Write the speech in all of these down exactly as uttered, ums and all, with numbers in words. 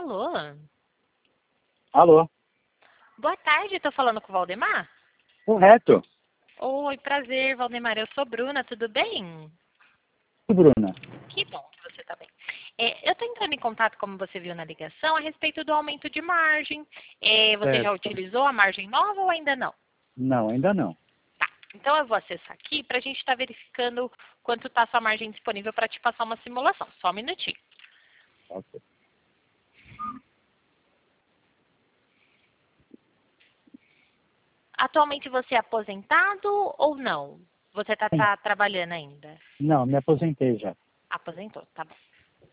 Alô? Alô? Boa tarde, estou falando com o Valdemar? Correto. Oi, prazer, Valdemar. Eu sou Bruna, tudo bem? Bruna. Que bom que você está bem. É, eu estou entrando em contato, como você viu na ligação, a respeito do aumento de margem. É, você já Certo. utilizou a margem nova ou ainda não? Não, ainda não. Tá. Então eu vou acessar aqui para a gente estar verificando quanto está a sua margem disponível para te passar uma simulação. Só um minutinho. Ok. Atualmente você é aposentado ou não? Você está Sim. tá trabalhando ainda? Não, me aposentei já. Aposentou, tá bom.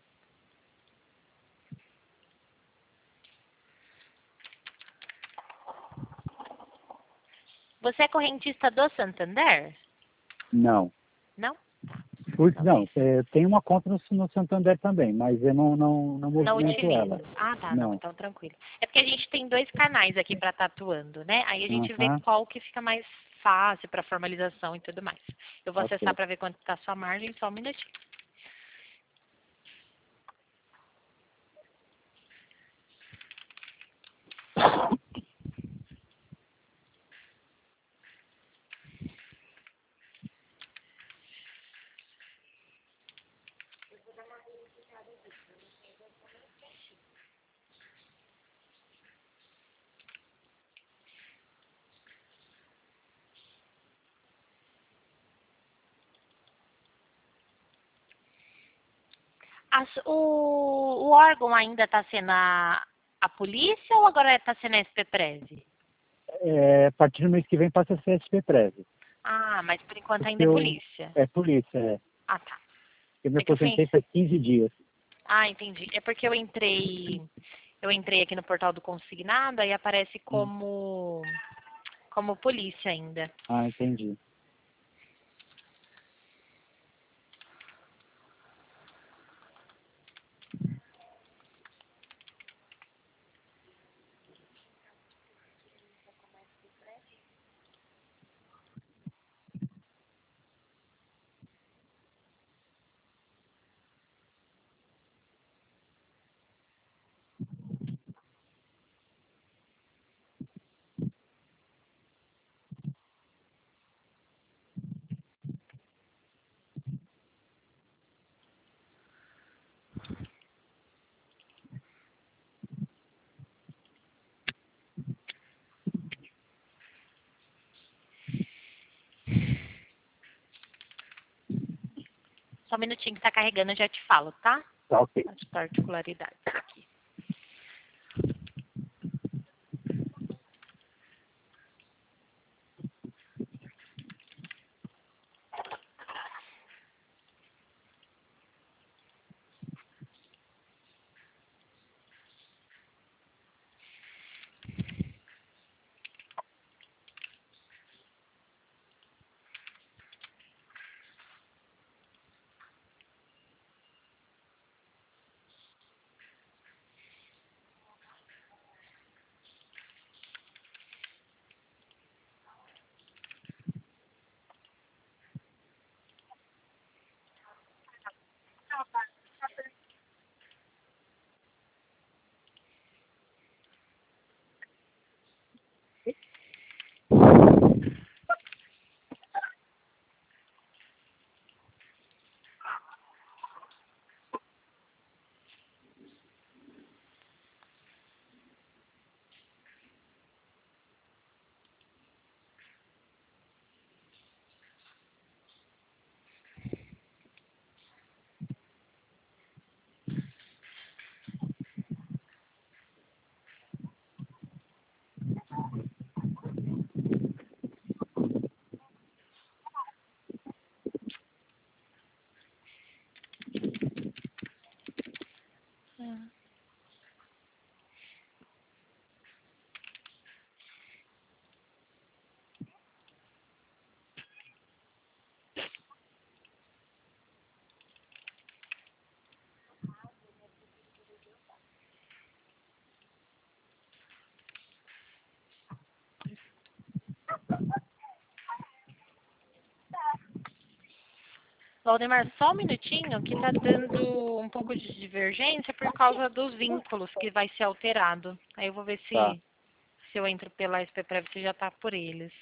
Você é correntista do Santander? Não. Não? Fui- Então, não, deixa. é, tem uma conta no, no Santander também, mas eu não, não, não Não movimento ela. utiliza. Ah, tá, não, Não. então tranquilo. É porque a gente tem dois canais aqui para estar atuando, né? Aí a gente vê Aham, qual que fica mais fácil para formalização e tudo mais. Eu vou acessar ok. para ver quanto está a sua margem, só um minutinho. As- o, o órgão ainda está sendo a, a polícia ou agora está sendo a S P Preze? É, a partir do mês que vem passa a ser S P Preze. Ah, mas por enquanto ainda Porque é eu, polícia. é polícia, é. Ah, tá. Eu me É que eu fui... aposentei faz quinze dias. Ah, entendi. É porque eu entrei, eu entrei aqui no portal do consignado, aí aparece Hum. como, como polícia ainda. Ah, entendi. Só um minutinho que tá carregando, eu já te falo, tá? Tá, ok. As particularidades aqui. Valdemar, só um minutinho que tá dando um pouco de divergência por causa dos vínculos que vai ser alterado. Aí eu vou ver se, Tá. se eu entro pela S P Prev, se já tá por eles.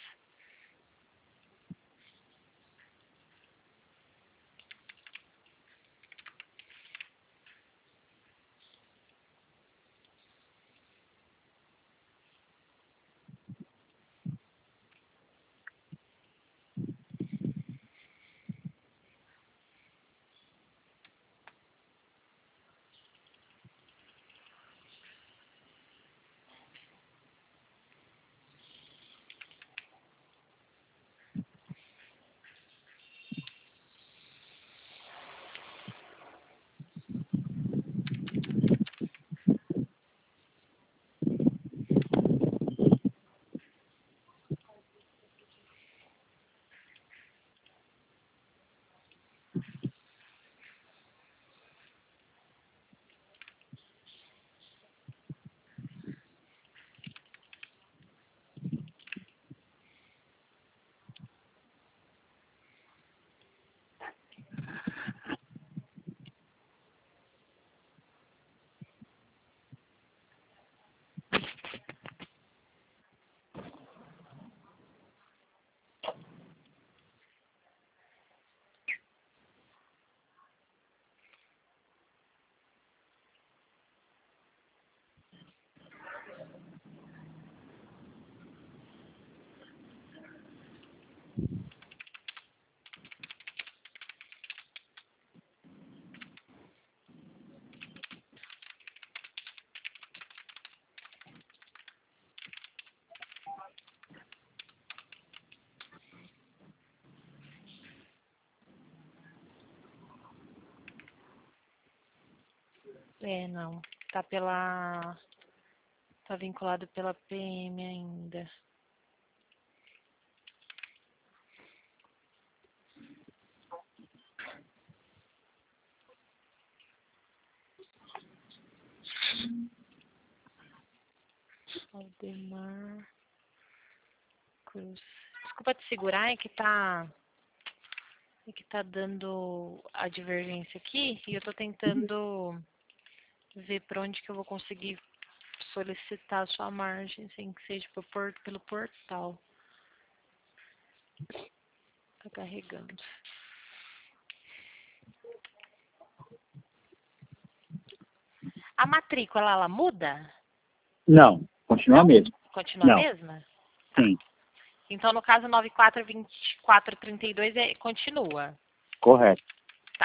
É, não. Tá pela... Tá vinculado pela P M ainda. Aldemar Cruz. Desculpa te segurar, é que tá... É que tá dando a divergência aqui e eu tô tentando ver por onde que eu vou conseguir solicitar a sua margem, sem que seja por, por- pelo portal. Tá carregando. A matrícula, ela muda? Não, continua Não? mesmo. Continua a Não, mesma? sim, Então, no caso, nove quatro dois quatro três dois é, continua. correto. Tá.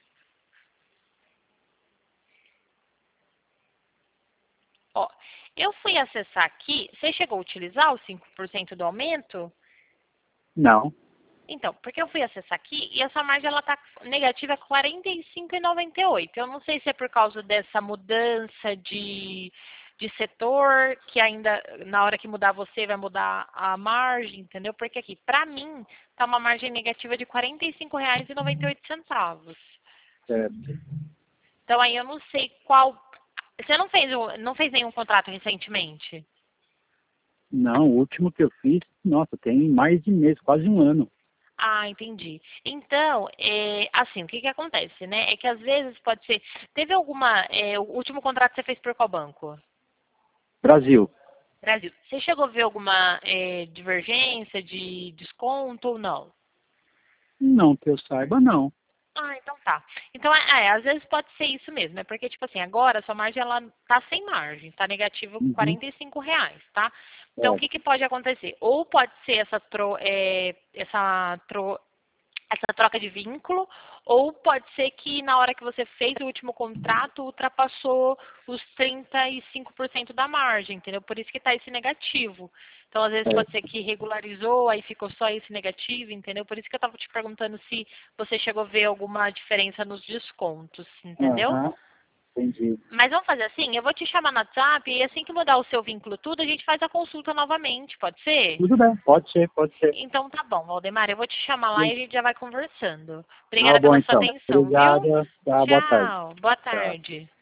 Ó, eu fui acessar aqui. Você chegou a utilizar os cinco por cento do aumento? Não, Então, porque eu fui acessar aqui e essa margem ela tá negativa quarenta e cinco reais e noventa e oito centavos. Eu não sei se é por causa dessa mudança de, de setor, que ainda na hora que mudar você vai mudar a margem, entendeu? Porque aqui, para mim, tá uma margem negativa de quarenta e cinco reais e noventa e oito centavos. certo. Então aí eu não sei qual. Você não fez, o- não fez nenhum contrato recentemente? Não, o último que eu fiz, nossa, tem mais de mês, quase um ano. Ah, entendi. Então, é, assim, o que que acontece, né? É que às vezes pode ser... Teve alguma... é, o último contrato que você fez por qual banco? Brasil. Brasil. Você chegou a ver alguma é, divergência de desconto ou não? Não que eu saiba, não. Ah, então tá. Então, é, é, às vezes pode ser isso mesmo. É porque, tipo assim, agora a sua margem, ela tá sem margem. Tá negativo Uhum, quarenta e cinco reais, tá? Então, o é, que que pode acontecer? Ou pode ser essa, tro, é, essa tro, essa troca de vínculo, ou pode ser que na hora que você fez o último contrato, ultrapassou os trinta e cinco por cento da margem, entendeu? Por isso que está esse negativo. Então, às vezes, é. pode ser que regularizou, aí ficou só esse negativo, entendeu? Por isso que eu estava te perguntando se você chegou a ver alguma diferença nos descontos, entendeu? Aham, entendi. Mas vamos fazer assim, eu vou te chamar no WhatsApp e assim que mudar o seu vínculo tudo, a gente faz a consulta novamente, pode ser? Tudo bem, pode ser, pode ser. Então tá bom, Valdemar, eu vou te chamar lá e a gente já vai conversando. Tá Obrigada bom, pela sua então. atenção, viu? Obrigada, tá, boa tarde. Tchau, boa Tchau. tarde.